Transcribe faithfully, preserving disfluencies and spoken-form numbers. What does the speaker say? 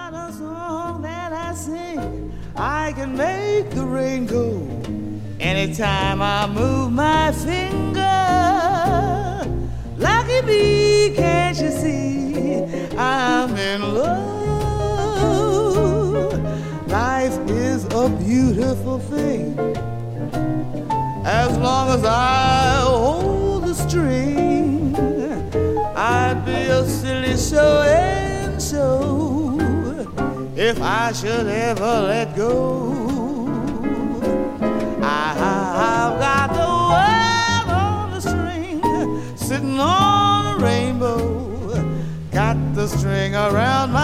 got a song that I sing. I can make the rain go anytime I move my finger. Lucky me, can't you see? I'm in love. Life is a beautiful thing as long as I hold the string. I'd be a silly so and so if I should ever let go. I've got the world on the string, sitting on a rainbow. Got the string around my